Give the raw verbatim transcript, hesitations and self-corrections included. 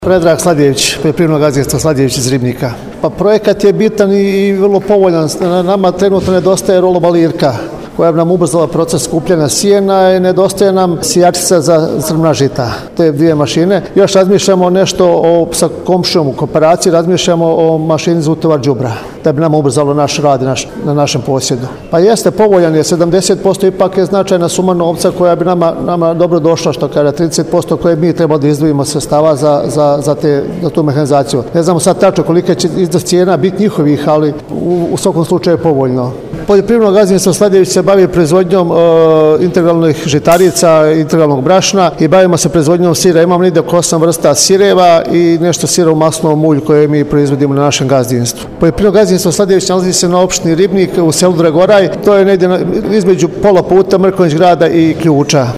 Predrag Sladijević, poljoprivredno gazdinstvo Sladijević iz Ribnika. Pa projekat je bitan i vrlo povoljan. Nama trenutno nedostaje rolobalirka koja bi nam ubrzala proces skupljanja sjena i nedostaje nam sijačica za crna žita. Te dvije mašine. Još razmišljamo nešto o, sa komšijom u kooperaciji, razmišljamo o mašini za utovar đubra, da bi nam ubrzalo naš rad naš, na našem posjedu. Pa jeste povoljan je, sedamdeset posto ipak je značajna suma novca koja bi nama, nama dobro došla, što kada trideset posto koje mi trebamo da izdvojimo sredstava za, za, za, te, za tu mehanizaciju. Ne znamo sad tačno kolika će iznos cijena biti njihovih, ali u, u svakom slučaju je povoljno. Poljoprivredno gazdinstvo Sladijević se bavi proizvodnjom e, integralnih žitarica, integralnog brašna i bavimo se proizvodnjom sira. Imamo negdje oko osam vrsta sireva i nešto sira u masnovom ulju koje mi proizvodimo na našem gazdinstvu. Poljoprivredno gazdinstvo Sladijević nalazi se na opštini Ribnik u selu Dragoraj. To je negdje između pola puta Mrkonjić grada i Ključa.